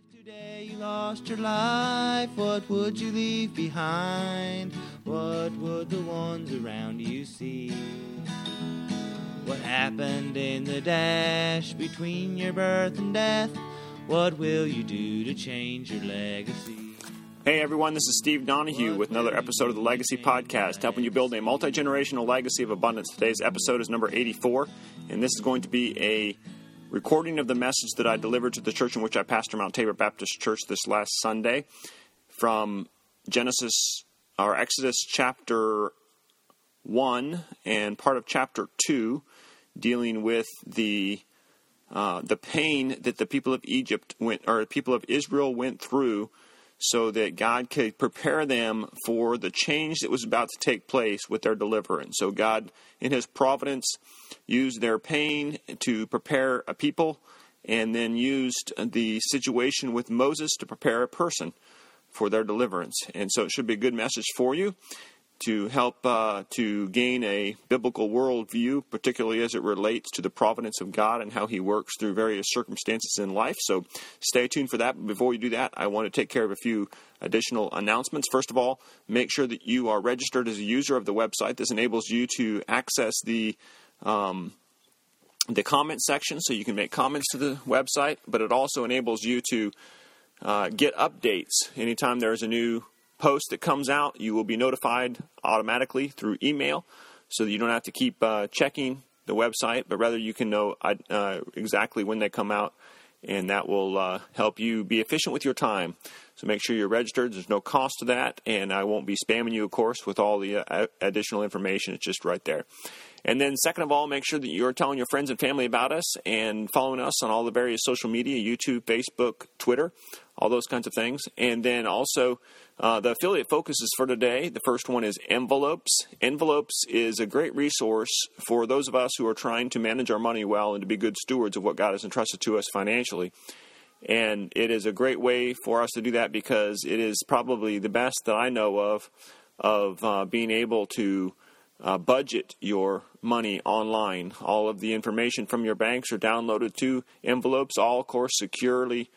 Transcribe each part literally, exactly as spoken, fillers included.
Today you lost your life, what would you leave behind? What would the ones around you see? What happened in the dash between your birth and death? What will you do to change your legacy? Hey everyone, this is Steve Donahue with another episode of the Legacy Podcast, helping you build a multi-generational legacy of abundance. Today's episode is number eighty-four, and this is going to be a recording of the message that I delivered to the church in which I pastor, Mount Tabor Baptist Church, this last Sunday, from Genesis, or Exodus chapter one and part of chapter two, dealing with the uh, the pain that the people of Egypt went, or the people of Israel went through, so that God could prepare them for the change that was about to take place with their deliverance. So God, in His providence, used their pain to prepare a people, and then used the situation with Moses to prepare a person for their deliverance. And so it should be a good message for you to help uh, to gain a biblical worldview, particularly as it relates to the providence of God and how He works through various circumstances in life. So stay tuned for that. But before we do that, I want to take care of a few additional announcements. First of all, make sure that you are registered as a user of the website. This enables you to access the um, the comment section, so you can make comments to the website, but it also enables you to uh, get updates. Anytime there is a new post that comes out, you will be notified automatically through email, so that you don't have to keep uh, checking the website, but rather you can know uh, exactly when they come out, and that will uh, help you be efficient with your time. So make sure you're registered. There's no cost to that, and I won't be spamming you, of course, with all the uh, additional information. It's just right there. And then second of all, make sure that you're telling your friends and family about us and following us on all the various social media, YouTube, Facebook, Twitter, all those kinds of things. And then also uh, the affiliate focuses for today. The first one is Envelopes. Envelopes is a great resource for those of us who are trying to manage our money well and to be good stewards of what God has entrusted to us financially. And it is a great way for us to do that, because it is probably the best that I know of, of uh, being able to Uh, budget your money online. All of the information from your banks are downloaded to envelopes, all, of course, securely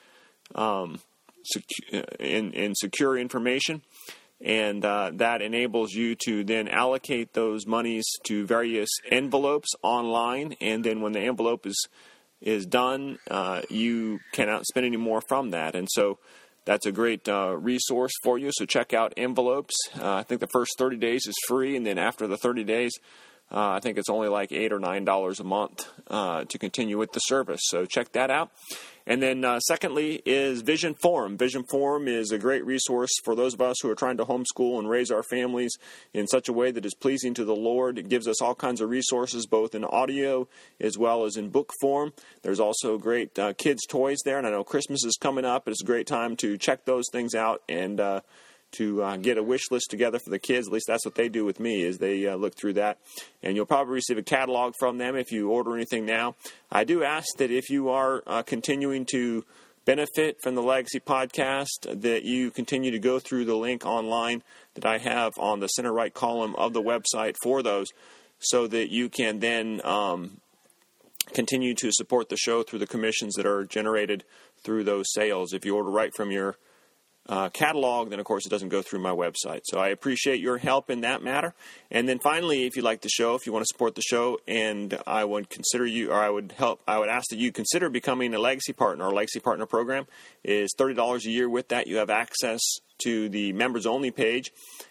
um, secu- in, in secure information. And uh, that enables you to then allocate those monies to various envelopes online. And then when the envelope is, is done, uh, you cannot spend any more from that. And so that's a great uh, resource for you. So check out Envelopes. Uh, I think the first thirty days is free, and then after the thirty days, uh, I think it's only like eight or nine dollars a month uh, to continue with the service. So check that out. And then uh, secondly is Vision Forum. Vision Forum is a great resource for those of us who are trying to homeschool and raise our families in such a way that is pleasing to the Lord. It gives us all kinds of resources, both in audio as well as in book form. There's also great uh, kids' toys there, and I know Christmas is coming up. It's a great time to check those things out and uh, to uh, get a wish list together for the kids. At least that's what they do with me, is they uh, look through that. And you'll probably receive a catalog from them if you order anything now. I do ask that if you are uh, continuing to benefit from the Legacy Podcast, that you continue to go through the link online that I have on the center right column of the website for those, so that you can then um, continue to support the show through the commissions that are generated through those sales. If you order right from your Uh, catalog, then of course it doesn't go through my website. So I appreciate your help in that matter. And then finally, if you like the show, if you want to support the show, and I would consider you, or I would help, I would ask that you consider becoming a Legacy Partner. Our Legacy Partner program is thirty dollars a year. With that, you have access to the members only page,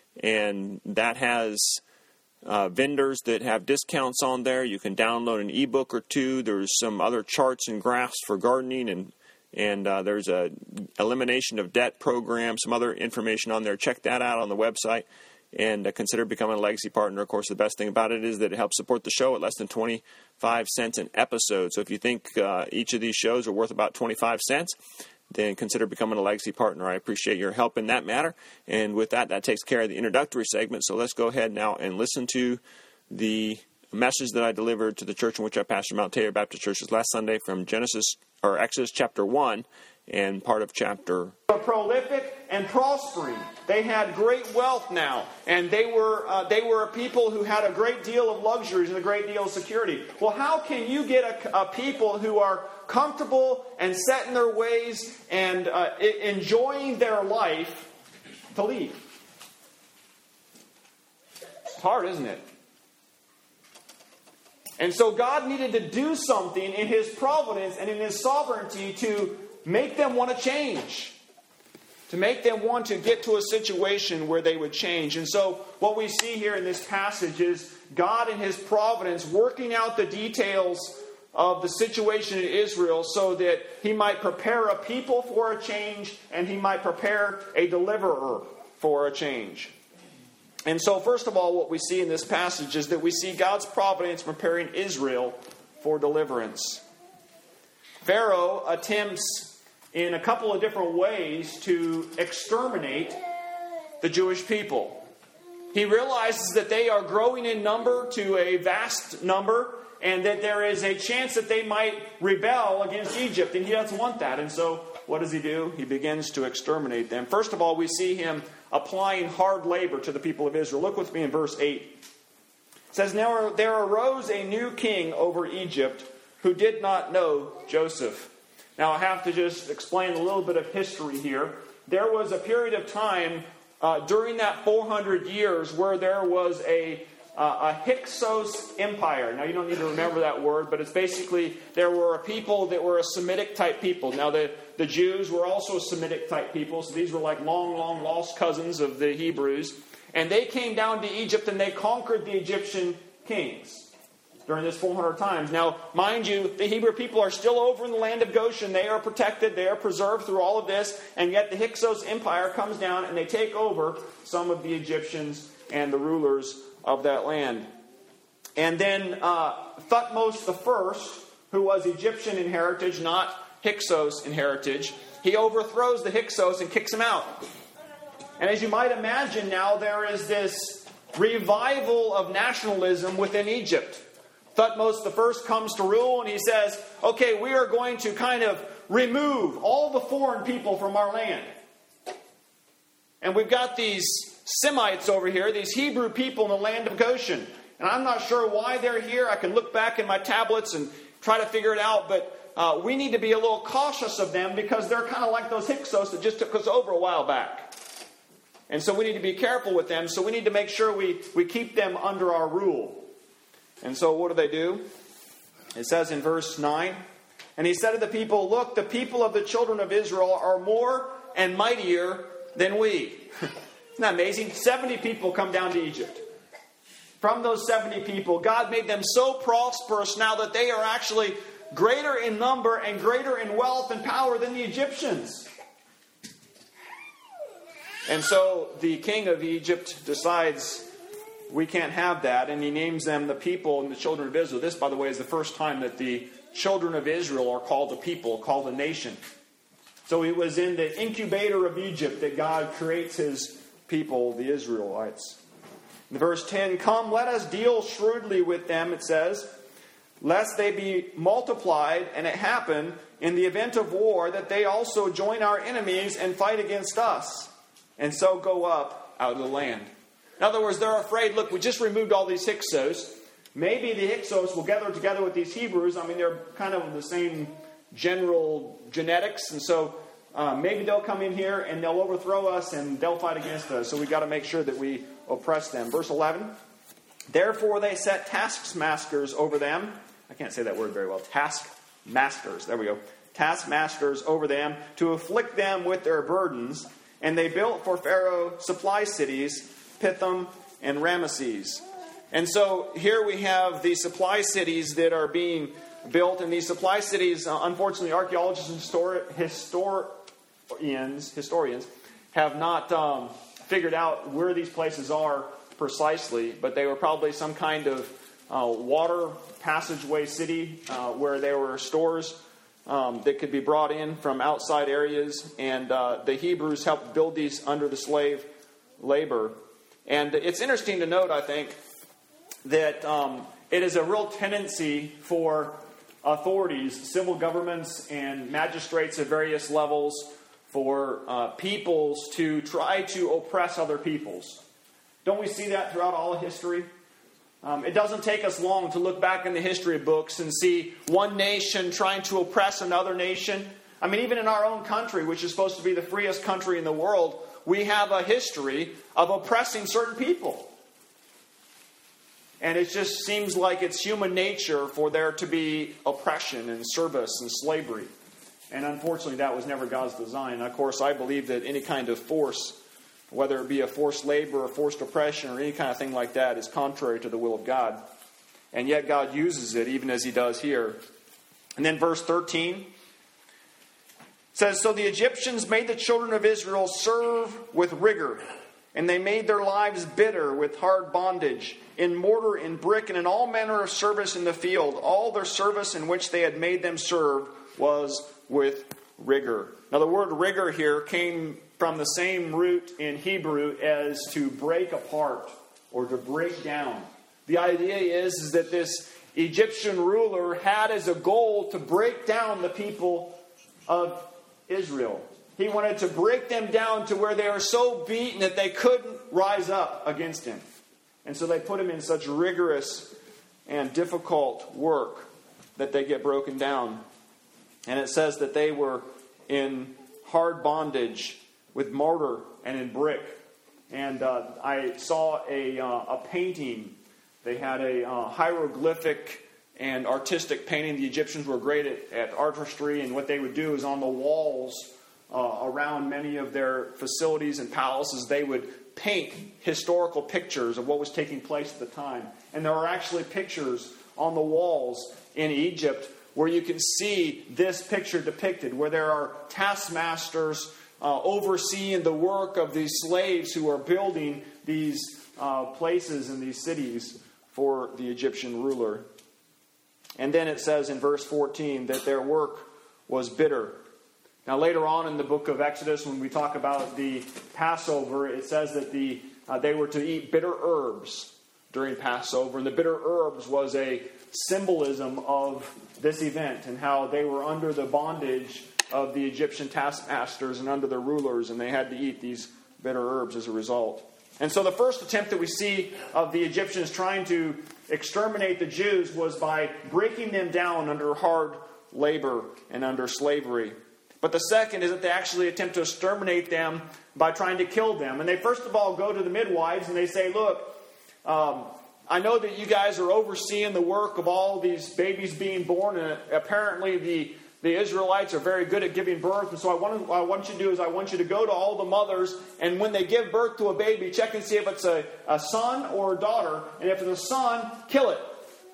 and that has uh, vendors that have discounts on there. You can download an ebook or two. There's some other charts and graphs for gardening, and And uh, there's a elimination of debt program, some other information on there. Check that out on the website, and uh, consider becoming a Legacy Partner. Of course, the best thing about it is that it helps support the show at less than twenty-five cents an episode. So if you think uh, each of these shows are worth about twenty-five cents, then consider becoming a Legacy Partner. I appreciate your help in that matter. And with that, that takes care of the introductory segment. So let's go ahead now and listen to the message that I delivered to the church in which I pastor, Mount Tabor Baptist Church, last Sunday from Genesis or Exodus chapter one and part of chapter. Prolific and prospering. They had great wealth now, and they were uh, they were a people who had a great deal of luxuries and a great deal of security. Well, how can you get a, a people who are comfortable and set in their ways and uh, enjoying their life to leave? It's hard, isn't it? And so God needed to do something in His providence and in His sovereignty to make them want to change. To make them want to get to a situation where they would change. And so what we see here in this passage is God in His providence working out the details of the situation in Israel so that He might prepare a people for a change and He might prepare a deliverer for a change. And so first of all, what we see in this passage is that we see God's providence preparing Israel for deliverance. Pharaoh attempts in a couple of different ways to exterminate the Jewish people. He realizes that they are growing in number to a vast number and that there is a chance that they might rebel against Egypt, and he doesn't want that. And so what does he do? He begins to exterminate them. First of all, we see him applying hard labor to the people of Israel. Look with me in verse eight. It says, "Now there arose a new king over Egypt who did not know Joseph." Now, I have to just explain a little bit of history here. There was a period of time uh, during that four hundred years where there was a, uh, a Hyksos empire. Now, you don't need to remember that word, but it's basically there were a people that were a Semitic type people. Now, the, the Jews were also Semitic type people, so these were like long, long lost cousins of the Hebrews. And they came down to Egypt and they conquered the Egyptian kings during this four hundred times. Now, mind you, the Hebrew people are still over in the land of Goshen. They are protected. They are preserved through all of this. And yet the Hyksos Empire comes down and they take over some of the Egyptians and the rulers of that land. And then uh, Thutmose the First, who was Egyptian in heritage, not Hyksos in heritage, he overthrows the Hyksos and kicks them out. And as you might imagine now, there is this revival of nationalism within Egypt. Thutmose the First comes to rule and he says, okay, we are going to kind of remove all the foreign people from our land. And we've got these Semites over here, these Hebrew people in the land of Goshen. And I'm not sure why they're here. I can look back in my tablets and try to figure it out. But uh, we need to be a little cautious of them because they're kind of like those Hyksos that just took us over a while back. And so we need to be careful with them. So we need to make sure we, we keep them under our rule. And so what do they do? It says in verse nine, "And he said to the people, look, the people of the children of Israel are more and mightier than we." Isn't that amazing? seventy people come down to Egypt. From those seventy people, God made them so prosperous now that they are actually greater in number and greater in wealth and power than the Egyptians. And so the king of Egypt decides, we can't have that, and he names them the people and the children of Israel. This, by the way, is the first time that the children of Israel are called a people, called a nation. So it was in the incubator of Egypt that God creates His people, the Israelites. In verse ten, "Come, let us deal shrewdly with them," it says, "lest they be multiplied, and it happen in the event of war that they also join our enemies and fight against us, and so go up out of the land." In other words, they're afraid, look, we just removed all these Hyksos. Maybe the Hyksos will gather together with these Hebrews. I mean, they're kind of the same general genetics. And so uh, maybe they'll come in here and they'll overthrow us and they'll fight against us. So we've got to make sure that we oppress them. Verse eleven, "Therefore they set taskmasters over them." I can't say that word very well. Taskmasters. There we go. Taskmasters over them to afflict them with their burdens. And they built for Pharaoh supply cities, Pithom and Ramesses. And so here we have the supply cities that are being built. And these supply cities, uh, unfortunately, archaeologists and histori- historians, historians have not um, figured out where these places are precisely. But they were probably some kind of uh, water passageway city uh, where there were stores um, that could be brought in from outside areas. And uh, the Hebrews helped build these under the slave labor. And it's interesting to note, I think, that um, it is a real tendency for authorities, civil governments, and magistrates at various levels for uh, peoples to try to oppress other peoples. Don't we see that throughout all of history? Um, it doesn't take us long to look back in the history books and see one nation trying to oppress another nation. I mean, even in our own country, which is supposed to be the freest country in the world, we have a history of oppressing certain people. And it just seems like it's human nature for there to be oppression and service and slavery. And unfortunately, that was never God's design. And of course, I believe that any kind of force, whether it be a forced labor or forced oppression or any kind of thing like that, is contrary to the will of God. And yet God uses it, even as he does here. And then verse thirteen says, "So the Egyptians made the children of Israel serve with rigor, and they made their lives bitter with hard bondage, in mortar, in brick, and in all manner of service in the field. All their service in which they had made them serve was with rigor." Now the word rigor here came from the same root in Hebrew as to break apart or to break down. The idea is, is that this Egyptian ruler had as a goal to break down the people of Israel. He wanted to break them down to where they were so beaten that they couldn't rise up against him. And so they put him in such rigorous and difficult work that they get broken down. And it says that they were in hard bondage with mortar and in brick. And uh, I saw a, uh, a painting. They had a uh, hieroglyphic and artistic painting. The Egyptians were great at, at artistry, and what they would do is on the walls uh, around many of their facilities and palaces, they would paint historical pictures of what was taking place at the time. And there are actually pictures on the walls in Egypt where you can see this picture depicted, where there are taskmasters uh, overseeing the work of these slaves who are building these uh, places and these cities for the Egyptian ruler. And then it says in verse fourteen that their work was bitter. Now later on in the book of Exodus, when we talk about the Passover, it says that the uh, they were to eat bitter herbs during Passover. And the bitter herbs was a symbolism of this event and how they were under the bondage of the Egyptian taskmasters and under their rulers, and they had to eat these bitter herbs as a result. And so the first attempt that we see of the Egyptians trying to exterminate the Jews was by breaking them down under hard labor and under slavery. But the second is that they actually attempt to exterminate them by trying to kill them. And they first of all go to the midwives and they say, look, um, I know that you guys are overseeing the work of all these babies being born, and apparently the The Israelites are very good at giving birth, and so I want, to, what I want you to do is I want you to go to all the mothers, and when they give birth to a baby, check and see if it's a, a son or a daughter, and if it's a son, kill it.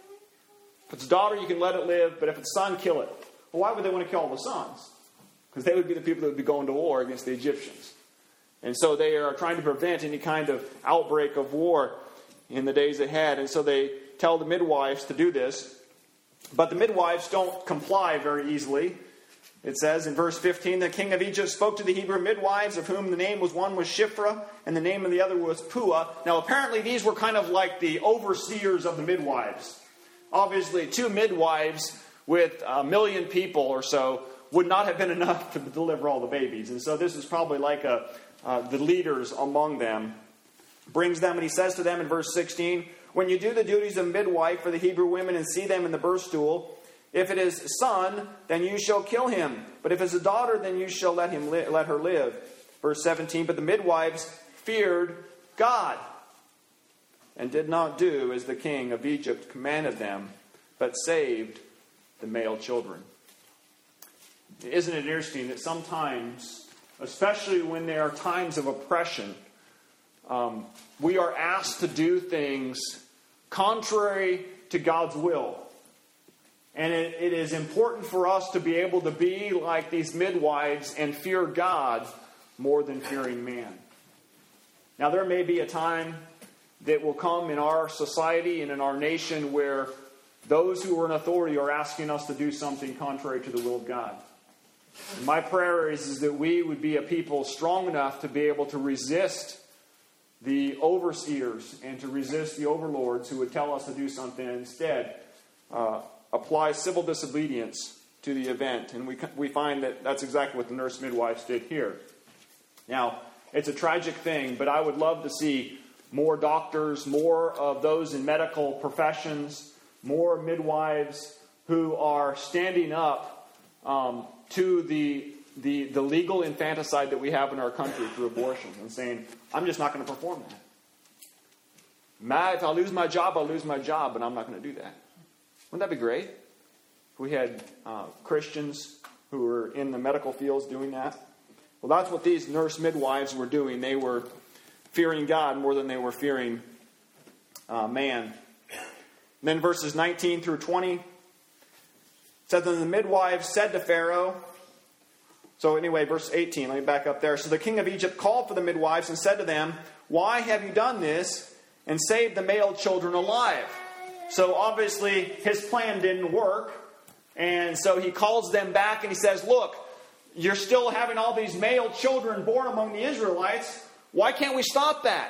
If it's a daughter, you can let it live, but if it's a son, kill it. Well, why would they want to kill all the sons? Because they would be the people that would be going to war against the Egyptians. And so they are trying to prevent any kind of outbreak of war in the days ahead, and so they tell the midwives to do this. But the midwives don't comply very easily. It says in verse fifteen, the king of Egypt spoke to the Hebrew midwives, of whom the name was one was Shiphrah, and the name of the other was Puah. Now apparently these were kind of like the overseers of the midwives. Obviously two midwives with a million people or so would not have been enough to deliver all the babies. And so this is probably like a, uh, the leaders among them. Brings them, and he says to them in verse sixteen, when you do the duties of midwife for the Hebrew women and see them in the birth stool, if it is a son, then you shall kill him. But if it's a daughter, then you shall let him li- let her live. Verse seventeen, but the midwives feared God and did not do as the king of Egypt commanded them, but saved the male children. Isn't it interesting that sometimes, especially when there are times of oppression, um, we are asked to do things contrary to God's will. And it, it is important for us to be able to be like these midwives and fear God more than fearing man. Now, there may be a time that will come in our society and in our nation where those who are in authority are asking us to do something contrary to the will of God. And my prayer is, is that we would be a people strong enough to be able to resist the overseers and to resist the overlords who would tell us to do something, and instead uh, apply civil disobedience to the event. And we, we find that that's exactly what the nurse midwives did here. Now, it's a tragic thing, but I would love to see more doctors, more of those in medical professions, more midwives who are standing up um, to the, the, the legal infanticide that we have in our country through abortion and saying, I'm just not going to perform that. Matt, if I lose my job, I'll lose my job, but I'm not going to do that. Wouldn't that be great? If we had uh, Christians who were in the medical fields doing that. Well, that's what these nurse midwives were doing. They were fearing God more than they were fearing uh, man. And then verses nineteen through twenty said, then the midwives said to Pharaoh, so anyway, verse eighteen, let me back up there. So the king of Egypt called for the midwives and said to them, why have you done this and saved the male children alive? So obviously his plan didn't work. And so he calls them back and he says, look, you're still having all these male children born among the Israelites. Why can't we stop that?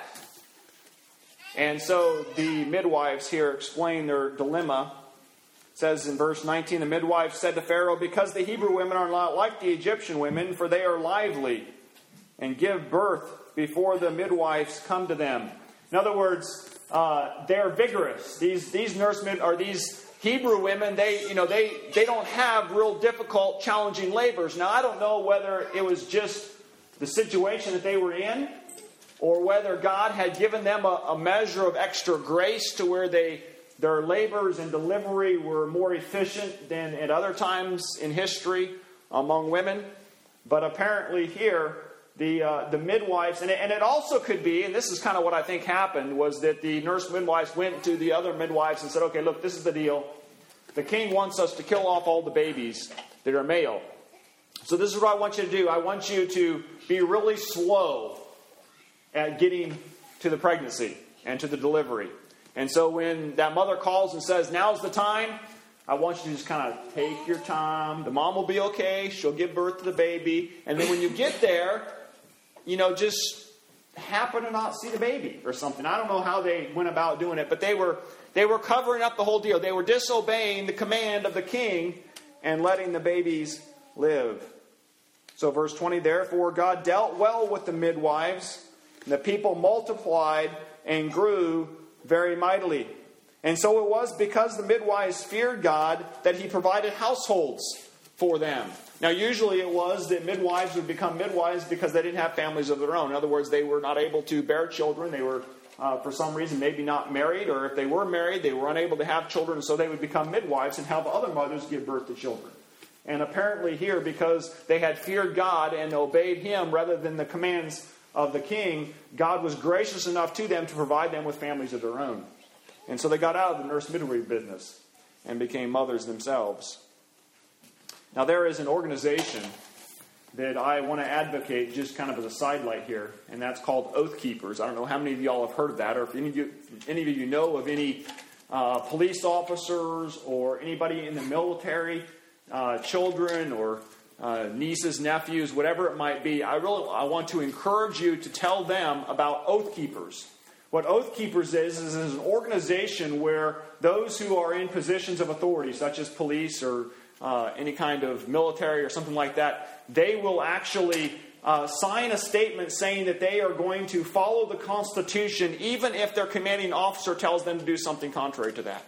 And so the midwives here explain their dilemma. It says in verse nineteen, the midwives said to Pharaoh, because the Hebrew women are not like the Egyptian women, for they are lively and give birth before the midwives come to them. In other words, uh, they're vigorous. These these nursemen are these Hebrew women. They you know they they don't have real difficult, challenging labors. Now I don't know whether it was just the situation that they were in, or whether God had given them a, a measure of extra grace to where they their labors and delivery were more efficient than at other times in history among women. But apparently here, the uh, the midwives, and it, and it also could be, and this is kind of what I think happened, was that the nurse midwives went to the other midwives and said, okay, look, this is the deal. The king wants us to kill off all the babies that are male. So this is what I want you to do. I want you to be really slow at getting to the pregnancy and to the delivery. And so when that mother calls and says, now's the time, I want you to just kind of take your time. The mom will be okay. She'll give birth to the baby. And then when you get there, you know, just happen to not see the baby or something. I don't know how they went about doing it, but they were they were covering up the whole deal. They were disobeying the command of the king and letting the babies live. So verse twenty, therefore God dealt well with the midwives, and the people multiplied and grew very mightily. And so it was because the midwives feared God that he provided households for them. Now, usually it was that midwives would become midwives because they didn't have families of their own. In other words, they were not able to bear children. They were, uh, for some reason, maybe not married. Or if they were married, they were unable to have children. So they would become midwives and help other mothers give birth to children. And apparently here, because they had feared God and obeyed him rather than the commands of the king, God was gracious enough to them to provide them with families of their own. And so they got out of the nurse midwifery business and became mothers themselves. Now there is an organization that I want to advocate just kind of as a sidelight here, and that's called Oath Keepers. I don't know how many of y'all have heard of that, or if any of you, any of you know of any uh, police officers or anybody in the military, uh, children or uh, nieces, nephews, whatever it might be. I really I want to encourage you to tell them about Oath Keepers. What Oath Keepers is, is an organization where those who are in positions of authority, such as police or uh, any kind of military or something like that, they will actually uh, sign a statement saying that they are going to follow the Constitution even if their commanding officer tells them to do something contrary to that.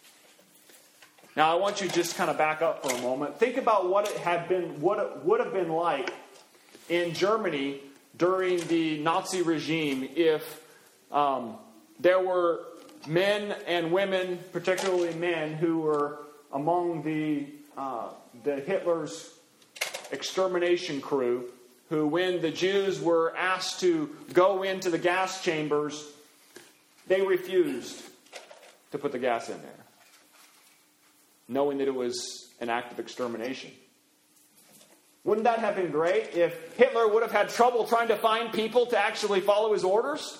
Now, I want you to just kind of back up for a moment. Think about what it had been, what it would have been like in Germany during the Nazi regime if Um, there were men and women, particularly men, who were among the uh, the Hitler's extermination crew, who, when the Jews were asked to go into the gas chambers, they refused to put the gas in there, knowing that it was an act of extermination. Wouldn't that have been great if Hitler would have had trouble trying to find people to actually follow his orders?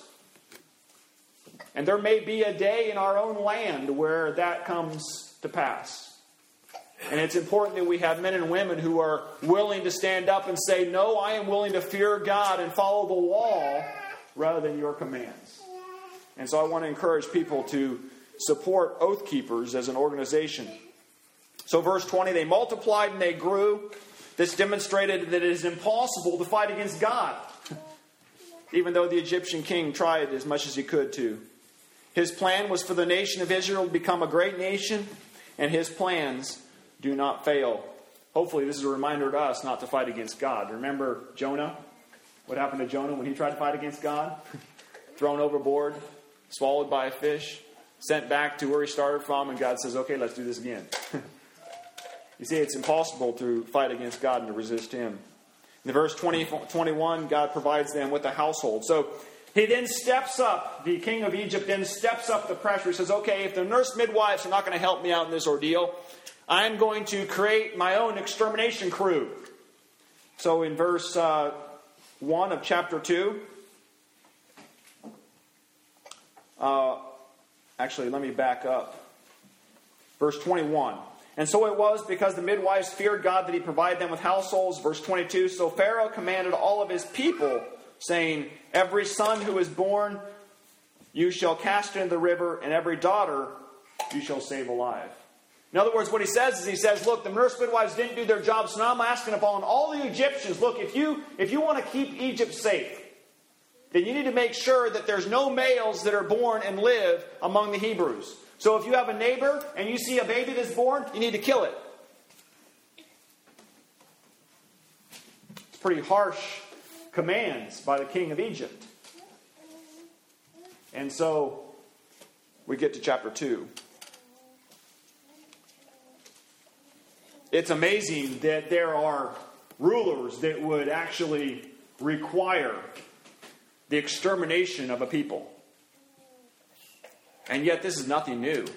And there may be a day in our own land where that comes to pass. And it's important that we have men and women who are willing to stand up and say, no, I am willing to fear God and follow the law rather than your commands. And so I want to encourage people to support Oath Keepers as an organization. So verse twenty, they multiplied and they grew. This demonstrated that it is impossible to fight against God, even though the Egyptian king tried as much as he could to. His plan was for the nation of Israel to become a great nation, and his plans do not fail. Hopefully this is a reminder to us not to fight against God. Remember Jonah? What happened to Jonah when he tried to fight against God? Thrown overboard, swallowed by a fish, sent back to where he started from, and God says, okay, let's do this again. You see, it's impossible to fight against God and to resist him. In verse twenty, twenty-one, God provides them with a household. So he then steps up, the king of Egypt then steps up the pressure. He says, okay, if the nurse midwives are not going to help me out in this ordeal, I'm going to create my own extermination crew. So in verse uh, one of chapter two, uh, actually, let me back up. Verse twenty-one. And so it was, because the midwives feared God, that he provided them with households. Verse twenty-two, so Pharaoh commanded all of his people, saying, every son who is born you shall cast into the river, and every daughter you shall save alive. In other words, what he says is, he says, look, the nurse midwives didn't do their job, so now I'm asking upon all the Egyptians, look, if you, if you want to keep Egypt safe, then you need to make sure that there's no males that are born and live among the Hebrews. So if you have a neighbor and you see a baby that's born, you need to kill it. It's pretty harsh commands by the king of Egypt. And so we get to chapter two. It's amazing that there are rulers that would actually require the extermination of a people. And yet this is nothing new.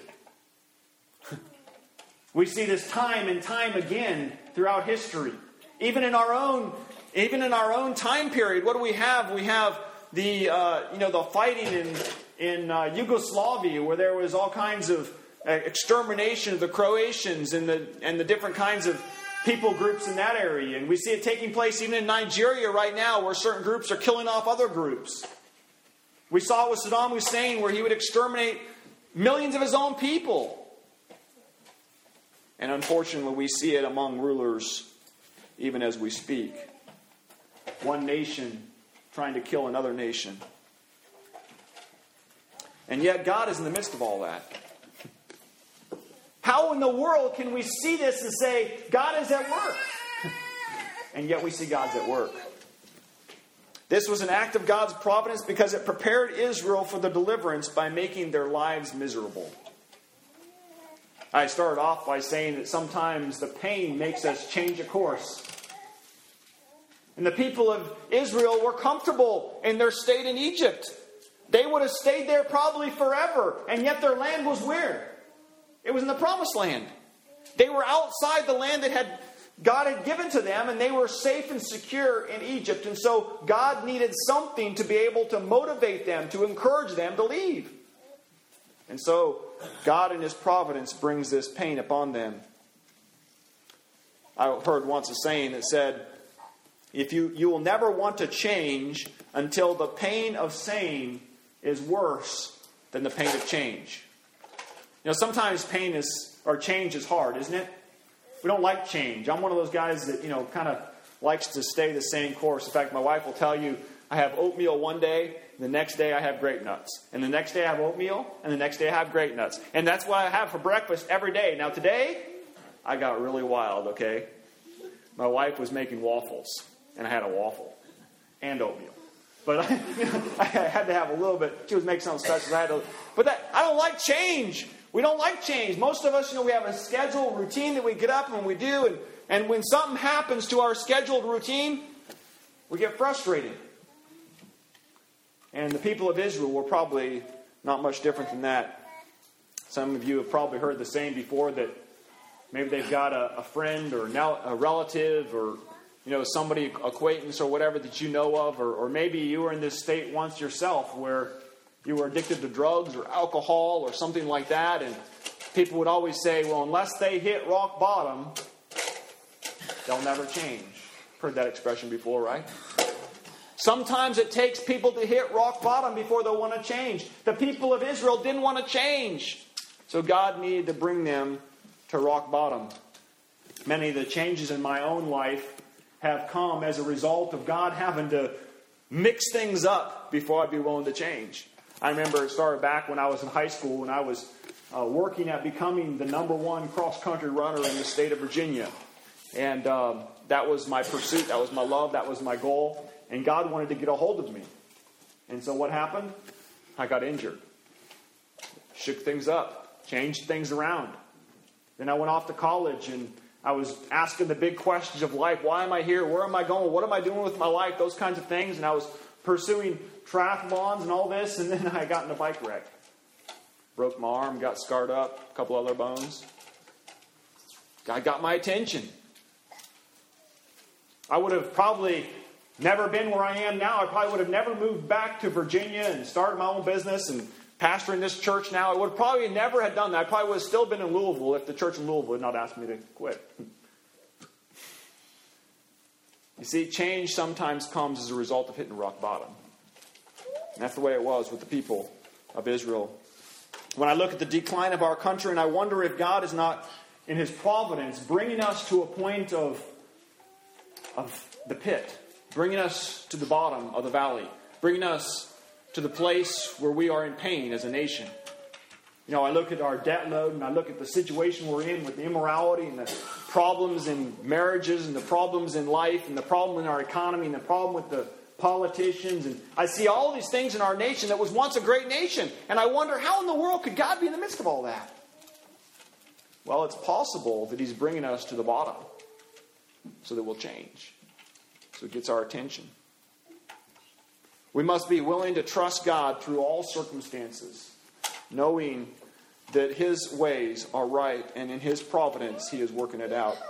We see this time and time again throughout history. Even in our own, even in our own time period, what do we have? We have the uh, you know the fighting in in uh, Yugoslavia, where there was all kinds of uh, extermination of the Croatians and the and the different kinds of people groups in that area. And we see it taking place even in Nigeria right now, where certain groups are killing off other groups. We saw it with Saddam Hussein, where he would exterminate millions of his own people. And unfortunately, we see it among rulers even as we speak. One nation trying to kill another nation. And yet God is in the midst of all that. How in the world can we see this and say, God is at work? And yet we see God's at work. This was an act of God's providence because it prepared Israel for the deliverance by making their lives miserable. I started off by saying that sometimes the pain makes us change a course. And the people of Israel were comfortable in their state in Egypt. They would have stayed there probably forever, and yet their land was where? It was in the promised land. They were outside the land that had God had given to them, and they were safe and secure in Egypt. And so God needed something to be able to motivate them, to encourage them to leave. And so God in his providence brings this pain upon them. I heard once a saying that said, if you, you will never want to change until the pain of saying is worse than the pain of change. You know, sometimes pain is, or change is hard, isn't it? We don't like change. I'm one of those guys that, you know, kind of likes to stay the same course. In fact, my wife will tell you, I have oatmeal one day, the next day I have grape nuts. And the next day I have oatmeal, and the next day I have grape nuts. And that's what I have for breakfast every day. Now today, I got really wild, okay? My wife was making waffles, and I had a waffle and oatmeal. But I, you know, I had to have a little bit. She was making something special. I had to, but that, I don't like change. We don't like change. Most of us, you know, we have a scheduled routine that we get up and we do. And, and when something happens to our scheduled routine, we get frustrated. And the people of Israel were probably not much different than that. Some of you have probably heard the saying before that maybe they've got a, a friend or now a relative or, you know, somebody, acquaintance or whatever that you know of. Or, or maybe you were in this state once yourself where you were addicted to drugs or alcohol or something like that. And people would always say, well, unless they hit rock bottom, they'll never change. Heard that expression before, right? Sometimes it takes people to hit rock bottom before they'll want to change. The people of Israel didn't want to change. So God needed to bring them to rock bottom. Many of the changes in my own life have come as a result of God having to mix things up before I'd be willing to change. I remember it started back when I was in high school, when I was uh, working at becoming the number one cross-country runner in the state of Virginia. And um, that was my pursuit, that was my love, that was my goal. And God wanted to get a hold of me. And so what happened? I got injured. Shook things up, changed things around. Then I went off to college and I was asking the big questions of life. Why am I here? Where am I going? What am I doing with my life? Those kinds of things. And I was pursuing triathlons and all this. And then I got in a bike wreck. Broke my arm, got scarred up, a couple other bones. God got my attention. I would have probably never been where I am now. I probably would have never moved back to Virginia and started my own business and pastoring this church now. I would probably never have done that. I probably would have still been in Louisville if the church in Louisville had not asked me to quit. You see, change sometimes comes as a result of hitting rock bottom. And that's the way it was with the people of Israel. When I look at the decline of our country, and I wonder if God is not, in His providence, bringing us to a point of, of the pit, bringing us to the bottom of the valley, bringing us to the place where we are in pain as a nation. You know, I look at our debt load, and I look at the situation we're in with the immorality and the problems in marriages and the problems in life and the problem in our economy and the problem with the politicians. And I see all these things in our nation that was once a great nation. And I wonder, how in the world could God be in the midst of all that? Well, it's possible that He's bringing us to the bottom so that we'll change. So it gets our attention. We must be willing to trust God through all circumstances, knowing that His ways are right and in His providence He is working it out.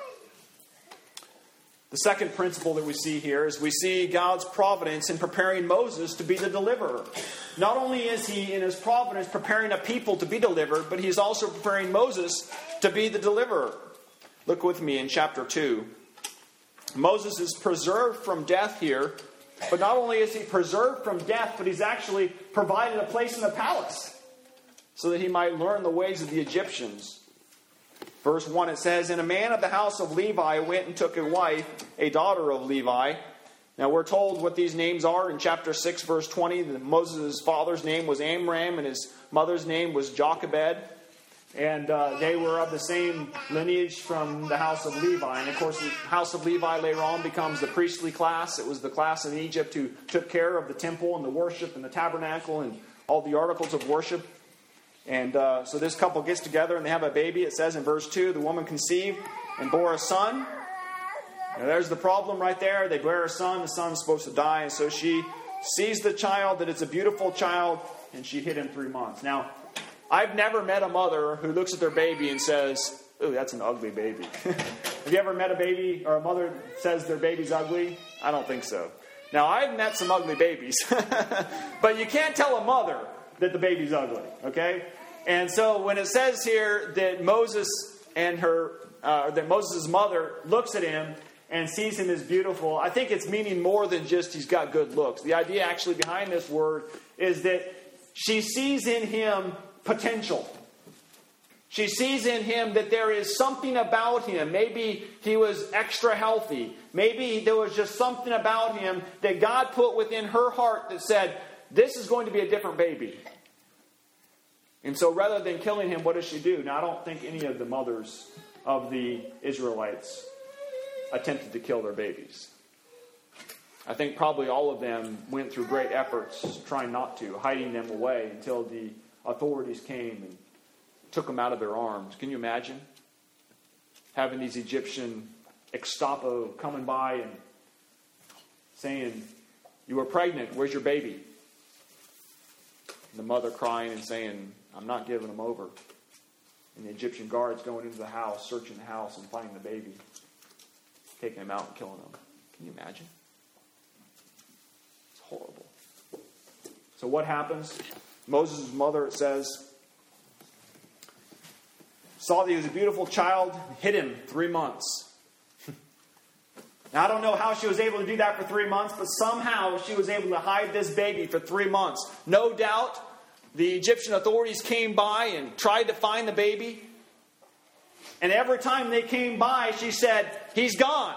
The second principle that we see here is we see God's providence in preparing Moses to be the deliverer. Not only is He in His providence preparing a people to be delivered, but He is also preparing Moses to be the deliverer. Look with me in chapter two. Moses is preserved from death here, but not only is he preserved from death, but he's actually provided a place in the palace so that he might learn the ways of the Egyptians. Verse one, it says, "And a man of the house of Levi went and took a wife, a daughter of Levi." Now we're told what these names are in chapter six, verse twenty. Moses' father's name was Amram, and his mother's name was Jochebed. And uh, they were of the same lineage from the house of Levi. And of course, the house of Levi later on becomes the priestly class. It was the class in Egypt who took care of the temple and the worship and the tabernacle and all the articles of worship. And uh, so this couple gets together and they have a baby. It says in verse two, the woman conceived and bore a son. Now there's the problem right there. They bear a son. The son's supposed to die. And so she sees the child, that it's a beautiful child, and she hid him three months. Now, I've never met a mother who looks at their baby and says, "Ooh, that's an ugly baby." Have you ever met a baby or a mother that says their baby's ugly? I don't think so. Now, I've met some ugly babies. But you can't tell a mother that the baby's ugly, okay? And so when it says here that Moses and her, uh, that Moses' mother looks at him and sees him as beautiful, I think it's meaning more than just he's got good looks. The idea actually behind this word is that she sees in him potential. She sees in him that there is something about him. Maybe he was extra healthy. Maybe there was just something about him that God put within her heart that said, this is going to be a different baby. And so rather than killing him, what does she do? Now, I don't think any of the mothers of the Israelites attempted to kill their babies. I think probably all of them went through great efforts trying not to, hiding them away until the authorities came and took them out of their arms. Can you imagine having these Egyptian Gestapo coming by and saying, "You were pregnant, where's your baby?" And the mother crying and saying, "I'm not giving them over." And the Egyptian guards going into the house, searching the house and finding the baby, taking him out and killing him. Can you imagine? It's horrible. So what happens? Moses' mother, it says, saw that he was a beautiful child, hid him three months. Now, I don't know how she was able to do that for three months, but somehow she was able to hide this baby for three months. No doubt the Egyptian authorities came by and tried to find the baby. And every time they came by, she said, "He's gone."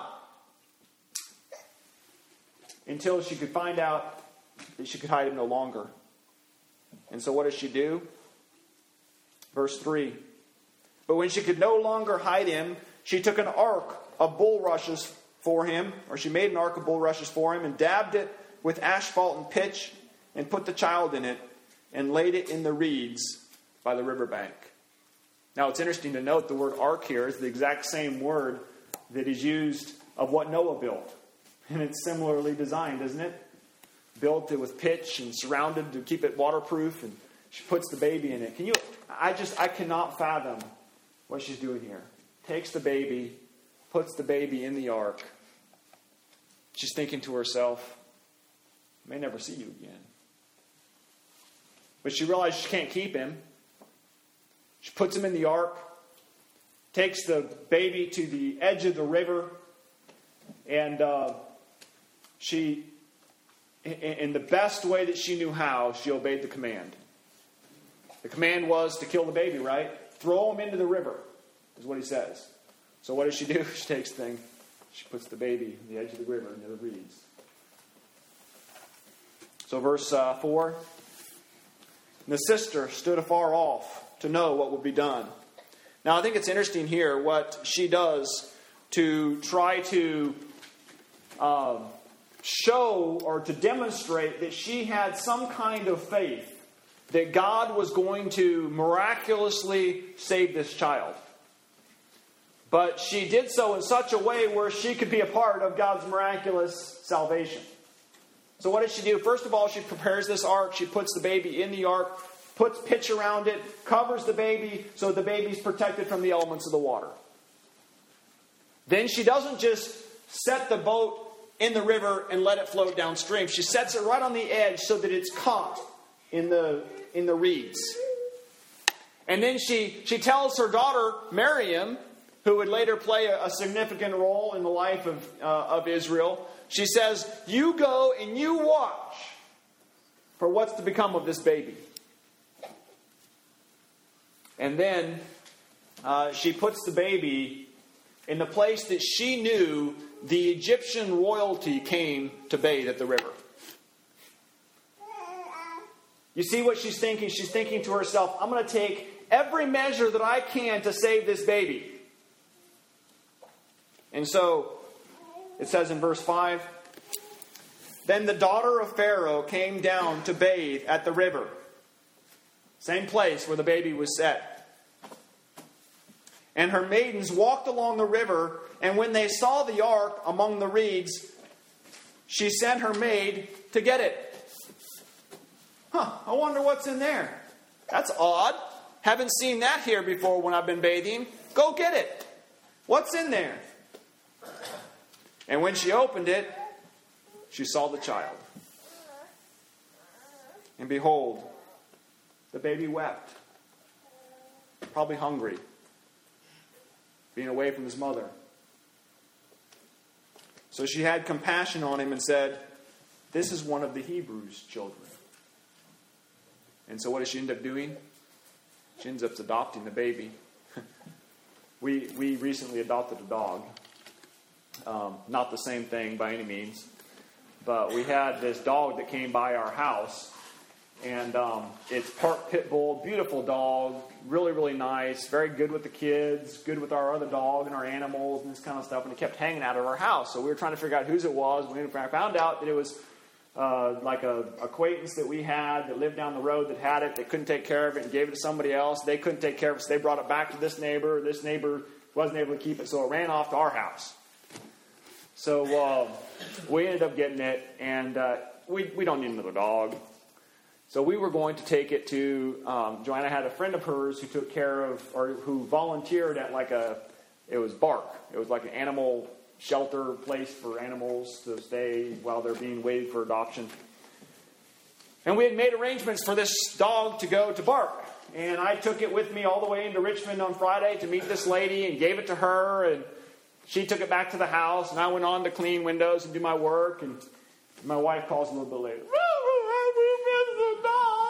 Until she could find out that she could hide him no longer. And so what does she do? Verse three. But when she could no longer hide him, she took an ark of bulrushes for him, or she made an ark of bulrushes for him, and dabbed it with asphalt and pitch, and put the child in it, and laid it in the reeds by the riverbank. Now it's interesting to note the word ark here is the exact same word that is used of what Noah built. And it's similarly designed, isn't it? Built it with pitch and surrounded to keep it waterproof, and she puts the baby in it. Can you, I just, I cannot fathom what she's doing here. Takes the baby, puts the baby in the ark. She's thinking to herself, I may never see you again. But she realizes she can't keep him. She puts him in the ark, takes the baby to the edge of the river, and uh, she, in the best way that she knew how, she obeyed the command. The command was to kill the baby, right? Throw him into the river, is what he says. So what does she do? She takes the thing, she puts the baby on the edge of the river near the reeds. So verse uh, four. And the sister stood afar off to know what would be done. Now I think it's interesting here what she does to try to um, show or to demonstrate that she had some kind of faith that God was going to miraculously save this child. But she did so in such a way where she could be a part of God's miraculous salvation. So what does she do? First of all, she prepares this ark. She puts the baby in the ark, puts pitch around it, covers the baby so the baby's protected from the elements of the water. Then she doesn't just set the boat in the river and let it float downstream. She sets it right on the edge so that it's caught in the, in the reeds. And then she, she tells her daughter, Miriam, who would later play a, a significant role in the life of, uh, of Israel, she says, you go and you watch for what's to become of this baby. And then uh, she puts the baby in the place that she knew the Egyptian royalty came to bathe at the river. You see what she's thinking? She's thinking to herself, I'm going to take every measure that I can to save this baby. And so, it says in verse five, then the daughter of Pharaoh came down to bathe at the river. Same place where the baby was set. And her maidens walked along the river, and when they saw the ark among the reeds, she sent her maid to get it. Huh, I wonder what's in there. That's odd. Haven't seen that here before when I've been bathing. Go get it. What's in there? And when she opened it, she saw the child. And behold, the baby wept. Probably hungry. Being away from his mother. So she had compassion on him and said, this is one of the Hebrews' children. And so what does she end up doing? She ends up adopting the baby. we we recently adopted a dog. Um, not the same thing by any means. But we had this dog that came by our house. And um, it's part pit bull, beautiful dog, really, really nice, very good with the kids, good with our other dog and our animals and this kind of stuff. And it kept hanging out of our house. So we were trying to figure out whose it was. We found out that it was uh, like a acquaintance that we had that lived down the road that had it. They couldn't take care of it and gave it to somebody else. They couldn't take care of it, so they brought it back to this neighbor. This neighbor wasn't able to keep it, so it ran off to our house. So uh, we ended up getting it, and uh, we, we don't need another dog. So we were going to take it to, um, Joanna had a friend of hers who took care of, or who volunteered at like a, it was BARK. It was like an animal shelter place for animals to stay while they're being waited for adoption. And we had made arrangements for this dog to go to BARK. And I took it with me all the way into Richmond on Friday to meet this lady and gave it to her. And she took it back to the house. And I went on to clean windows and do my work. And my wife calls a little bit later.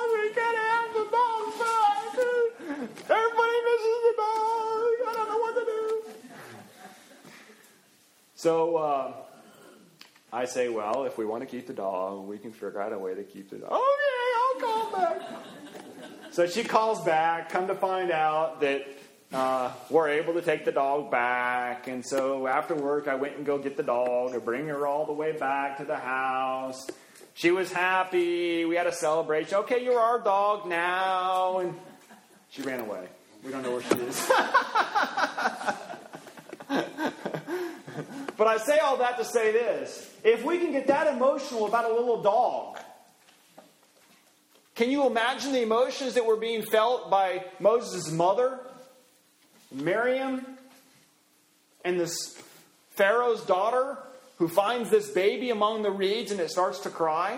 Everybody misses the dog. I don't know what to So uh, I say, well, if we want to keep the dog, we can figure out a way to keep the dog. Okay, I'll call back. So she calls back, come to find out that uh, we're able to take the dog back. And so after work, I went and go get the dog and bring her all the way back to the house. She was happy. We had a celebration. Okay, you're our dog now. And she ran away. We don't know where she is. But I say all that to say this. If we can get that emotional about a little dog, can you imagine the emotions that were being felt by Moses' mother, Miriam, and this Pharaoh's daughter who finds this baby among the reeds and it starts to cry?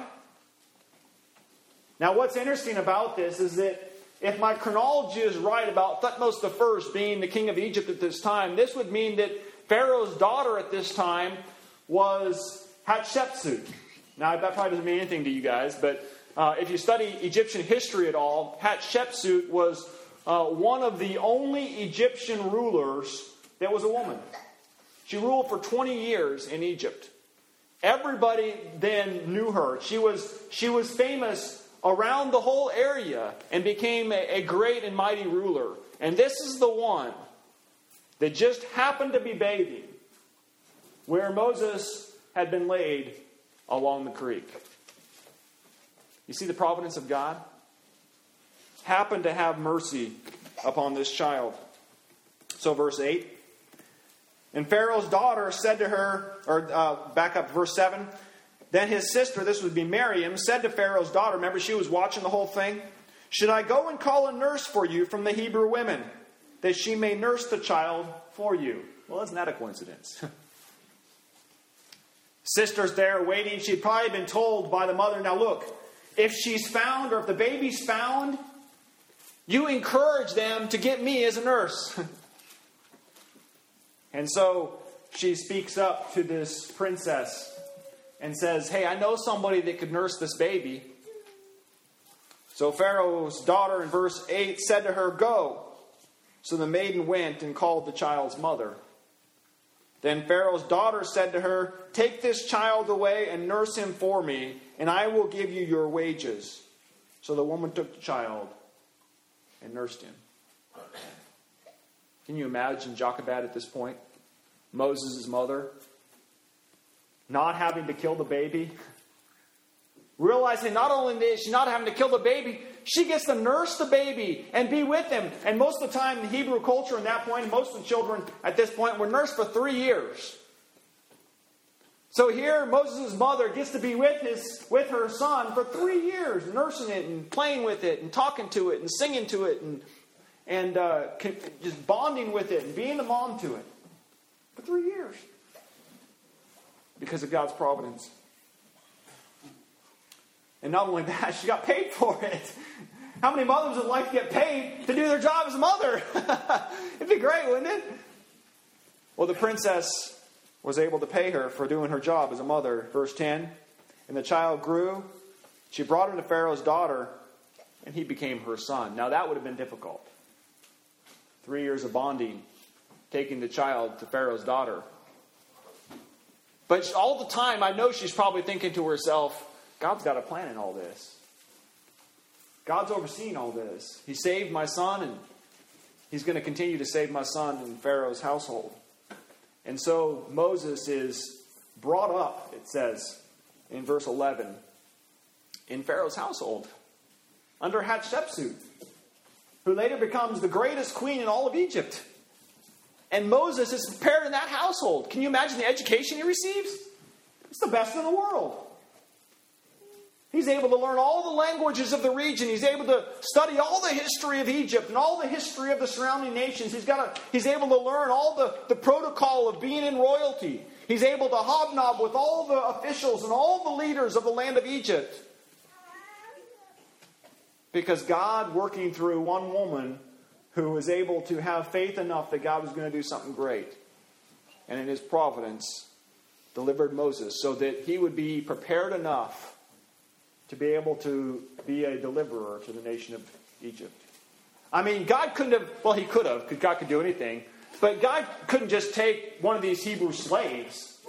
Now, what's interesting about this is that if my chronology is right about Thutmose the First being the king of Egypt at this time, this would mean that Pharaoh's daughter at this time was Hatshepsut. Now, that probably doesn't mean anything to you guys, but uh, if you study Egyptian history at all, Hatshepsut was uh, one of the only Egyptian rulers that was a woman. She ruled for twenty years in Egypt. Everybody then knew her. She was, she was famous around the whole area and became a, a great and mighty ruler. And this is the one that just happened to be bathing where Moses had been laid along the creek. You see the providence of God? Happened to have mercy upon this child. So verse eight. And Pharaoh's daughter said to her, or uh, back up verse seven. Then his sister, this would be Miriam, said to Pharaoh's daughter, remember she was watching the whole thing, should I go and call a nurse for you from the Hebrew women, that she may nurse the child for you? Well, isn't that a coincidence? Sister's there waiting. She'd probably been told by the mother, now look, if she's found or if the baby's found, you encourage them to get me as a nurse. And so she speaks up to this princess and says, hey, I know somebody that could nurse this baby. So Pharaoh's daughter in verse eight said to her, go. So the maiden went and called the child's mother. Then Pharaoh's daughter said to her, take this child away and nurse him for me, and I will give you your wages. So the woman took the child and nursed him. Can you imagine Jochebed at this point? Moses' mother, not having to kill the baby. Realizing not only is she not having to kill the baby, she gets to nurse the baby and be with him. And most of the time in Hebrew culture at that point, most of the children at this point were nursed for three years. So here Moses' mother gets to be with his with her son for three years, nursing it and playing with it and talking to it and singing to it and, and uh, just bonding with it and being the mom to it. For three years. Because of God's providence. And not only that, she got paid for it. How many mothers would like to get paid to do their job as a mother? It'd be great, wouldn't it? Well, the princess was able to pay her for doing her job as a mother. Verse ten. And the child grew. She brought him to Pharaoh's daughter, and he became her son. Now, that would have been difficult. Three years of bonding. Taking the child to Pharaoh's daughter. But all the time, I know she's probably thinking to herself, God's got a plan in all this. God's overseeing all this. He saved my son, and he's going to continue to save my son in Pharaoh's household. And so Moses is brought up, it says in verse eleven, in Pharaoh's household, under Hatshepsut, who later becomes the greatest queen in all of Egypt. And Moses is prepared in that household. Can you imagine the education he receives? It's the best in the world. He's able to learn all the languages of the region. He's able to study all the history of Egypt and all the history of the surrounding nations. He's got a, he's able to learn all the, the protocol of being in royalty. He's able to hobnob with all the officials and all the leaders of the land of Egypt. Because God, working through one woman who was able to have faith enough that God was going to do something great, and in his providence delivered Moses so that he would be prepared enough to be able to be a deliverer to the nation of Egypt. I mean, God couldn't have, well, he could have, because God could do anything, but God couldn't just take one of these Hebrew slaves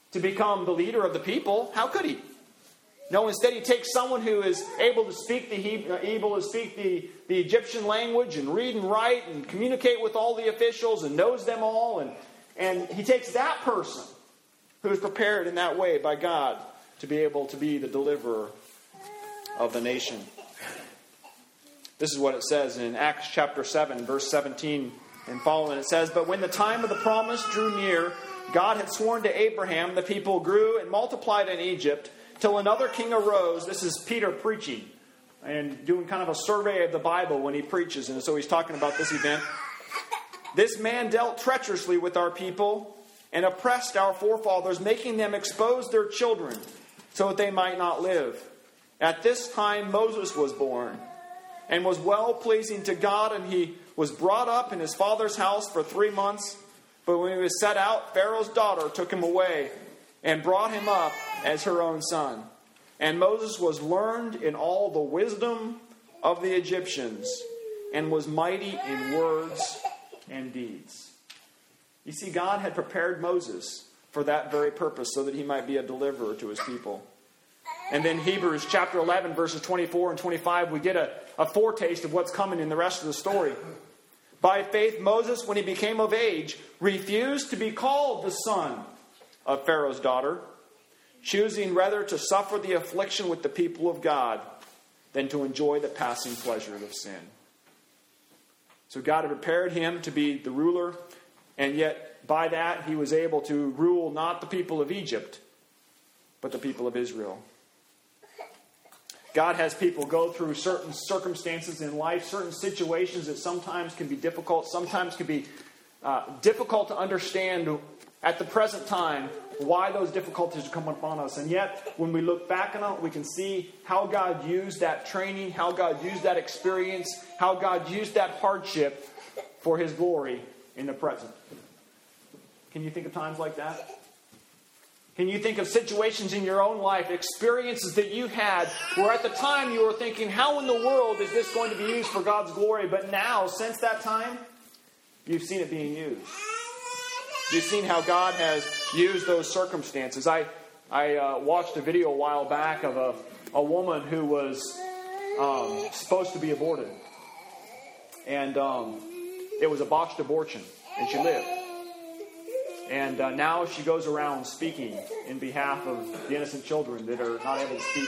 to become the leader of the people. How could he? No, instead he takes someone who is able to speak the Hebrew, able to speak the, the Egyptian language and read and write and communicate with all the officials and knows them all. And, and he takes that person who is prepared in that way by God to be able to be the deliverer of the nation. This is what it says in Acts chapter seven, verse seventeen and following. It says, "But when the time of the promise drew near, God had sworn to Abraham, the people grew and multiplied in Egypt, till another king arose." This is Peter preaching and doing kind of a survey of the Bible when he preaches. And so he's talking about this event. "This man dealt treacherously with our people and oppressed our forefathers, making them expose their children so that they might not live. At this time Moses was born and was well-pleasing to God, and he was brought up in his father's house for three months. But when he was set out, Pharaoh's daughter took him away and brought him up as her own son. And Moses was learned in all the wisdom of the Egyptians and was mighty in words and deeds." You see, God had prepared Moses for that very purpose, so that he might be a deliverer to his people. And then Hebrews chapter eleven, verses twenty-four and twenty-five, we get a, a foretaste of what's coming in the rest of the story. "By faith, Moses, when he became of age, refused to be called the son of Pharaoh's daughter, choosing rather to suffer the affliction with the people of God than to enjoy the passing pleasures of sin." So God had prepared him to be the ruler, and yet by that he was able to rule not the people of Egypt, but the people of Israel. God has people go through certain circumstances in life, certain situations that sometimes can be difficult, sometimes can be uh, difficult to understand at the present time why those difficulties come upon us. And yet, when we look back on it, we can see how God used that training, how God used that experience, how God used that hardship for his glory in the present. Can you think of times like that? Can you think of situations in your own life, experiences that you had, where at the time you were thinking, how in the world is this going to be used for God's glory? But now, since that time, you've seen it being used. You've seen how God has used those circumstances. I, I uh, watched a video a while back of a, a woman who was um, supposed to be aborted. And um, it was a botched abortion, and she lived. And uh, now she goes around speaking in behalf of the innocent children that are not able to speak.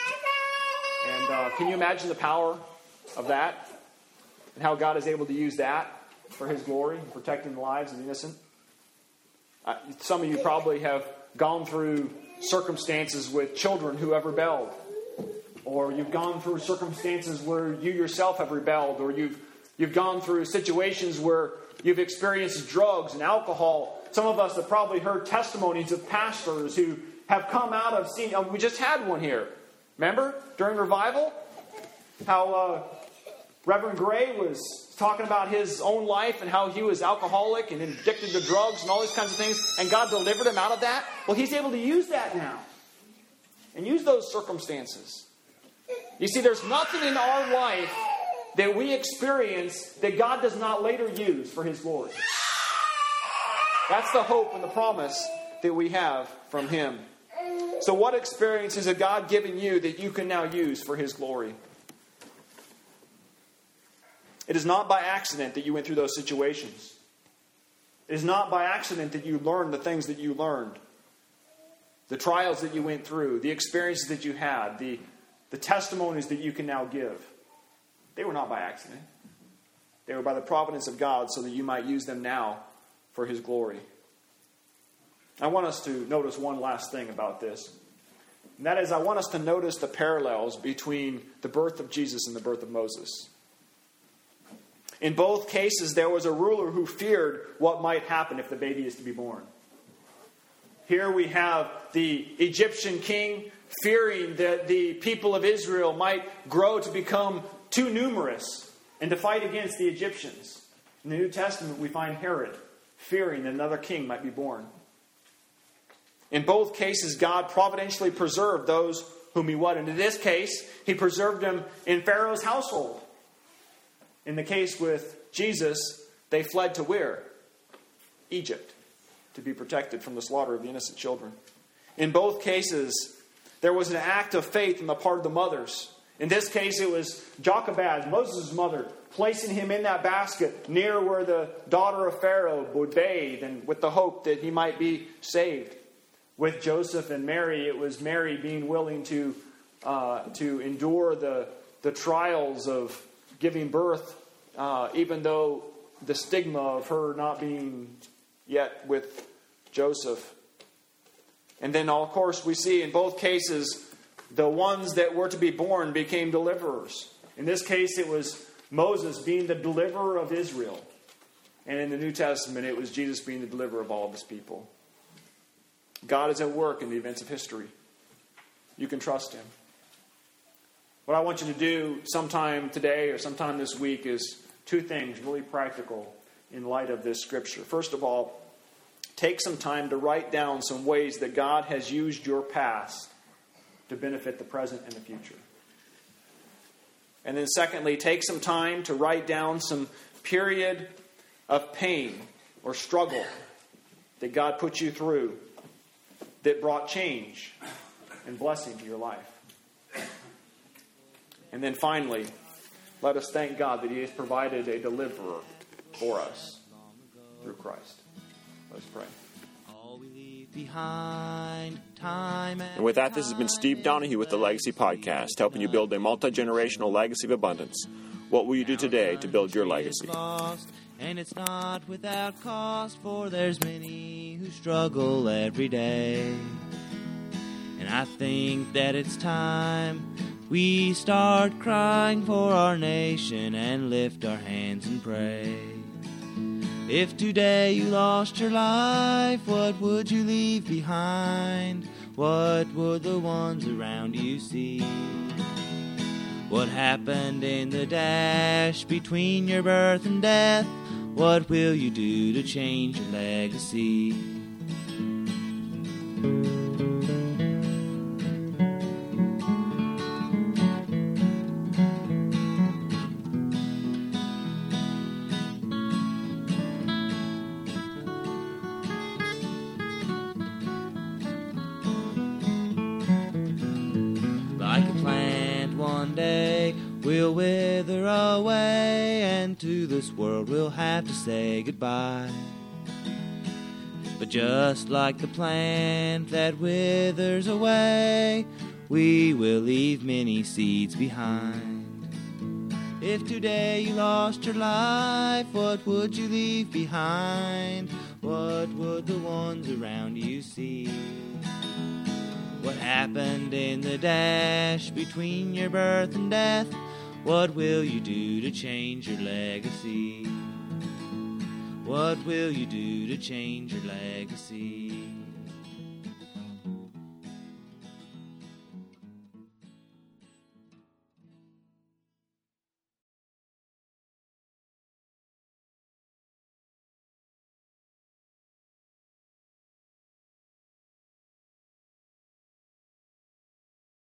And uh, can you imagine the power of that? And how God is able to use that for his glory, protecting the lives of the innocent? Uh, some of you probably have gone through circumstances with children who have rebelled. Or you've gone through circumstances where you yourself have rebelled. Or you've, you've gone through situations where you've experienced drugs and alcohol. Some of us have probably heard testimonies of pastors who have come out of seeing. Um, we just had one here. Remember? During revival? How uh, Reverend Gray was talking about his own life and how he was alcoholic and addicted to drugs and all these kinds of things. And God delivered him out of that. Well, he's able to use that now. And use those circumstances. You see, there's nothing in our life that we experience that God does not later use for his glory. That's the hope and the promise that we have from him. So what experiences has God given you that you can now use for his glory? It is not by accident that you went through those situations. It is not by accident that you learned the things that you learned. The trials that you went through, the experiences that you had, the, the testimonies that you can now give. They were not by accident. They were by the providence of God so that you might use them now for his glory. I want us to notice one last thing about this. And that is, I want us to notice the parallels between the birth of Jesus and the birth of Moses. In both cases, there was a ruler who feared what might happen if the baby is to be born. Here we have the Egyptian king fearing that the people of Israel might grow to become too numerous and to fight against the Egyptians. In the New Testament, we find Herod fearing that another king might be born. In both cases, God providentially preserved those whom he would. And in this case, he preserved them in Pharaoh's household. In the case with Jesus, they fled to where? Egypt. To to be protected from the slaughter of the innocent children. In both cases, there was an act of faith on the part of the mothers. In this case, it was Jochebed, Moses' mother, placing him in that basket near where the daughter of Pharaoh would bathe, and with the hope that he might be saved. With Joseph and Mary, it was Mary being willing to uh, to endure the, the trials of giving birth, uh, even though the stigma of her not being yet with Joseph. And then, of course, we see in both cases, the ones that were to be born became deliverers. In this case, it was Moses being the deliverer of Israel. And in the New Testament, it was Jesus being the deliverer of all of his people. God is at work in the events of history. You can trust him. What I want you to do sometime today or sometime this week is two things really practical in light of this scripture. First of all, take some time to write down some ways that God has used your past to benefit the present and the future. And then secondly, take some time to write down some period of pain or struggle that God put you through that brought change and blessing to your life. And then finally, let us thank God that he has provided a deliverer for us through Christ. Let's pray. Behind time and with that, this has been Steve Donahue with the Legacy Podcast, helping you build a multi-generational legacy of abundance. What will you do today to build your legacy? And it's not without cost, for there's many who struggle every day. And I think that it's time we start crying for our nation and lift our hands and pray. If today you lost your life, what would you leave behind? What would the ones around you see? What happened in the dash between your birth and death? What will you do to change your legacy? Like a plant one day we'll wither away, and to this world we'll have to say goodbye. But just like the plant that withers away, we will leave many seeds behind. If today you lost your life, what would you leave behind? What would the ones around you see? What happened in the dash between your birth and death? What will you do to change your legacy? What will you do to change your legacy?